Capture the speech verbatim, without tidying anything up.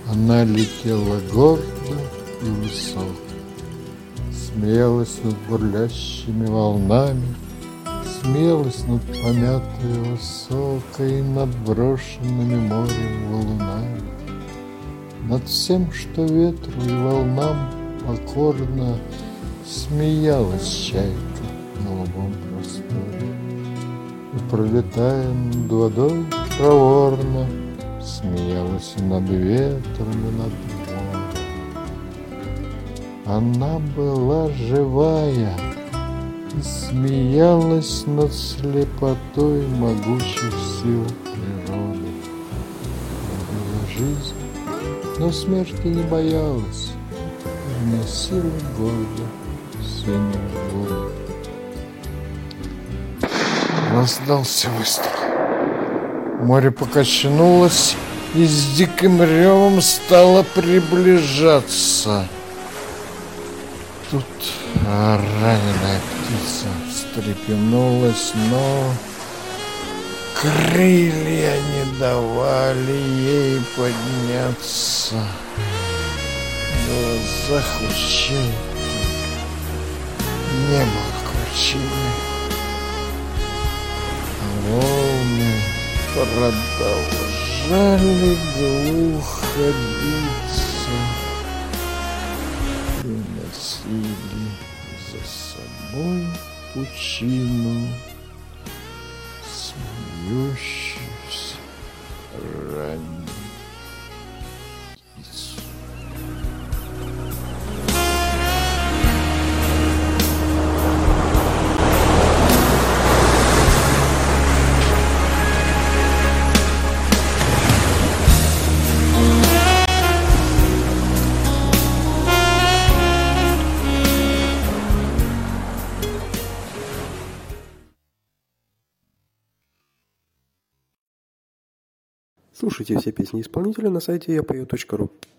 Она летела гордо и высоко, смеялась над бурлящими волнами, смеялась над помятой высокой, над брошенными морем валунами, над всем, что ветру и волнам покорно смеялась чайка на голубом просторе. И, пролетая над водой проворно, смеялась и над ветром, и над морем. Она была живая и смеялась над слепотой могучих сил природы. Любила жизнь, но смерти не боялась, и вносила гордо синюю воду. Раздался выстрел. Море покачнулось и с диким ревом стало приближаться. Тут раненая птица встрепенулась, но крылья не давали ей подняться. В глазах у чайки не было кручины. Волны продолжали глухо биться и носили за собой пучину смеющуюся раннюю птицу. Слушайте все песни исполнителя на сайте я пою точка ру.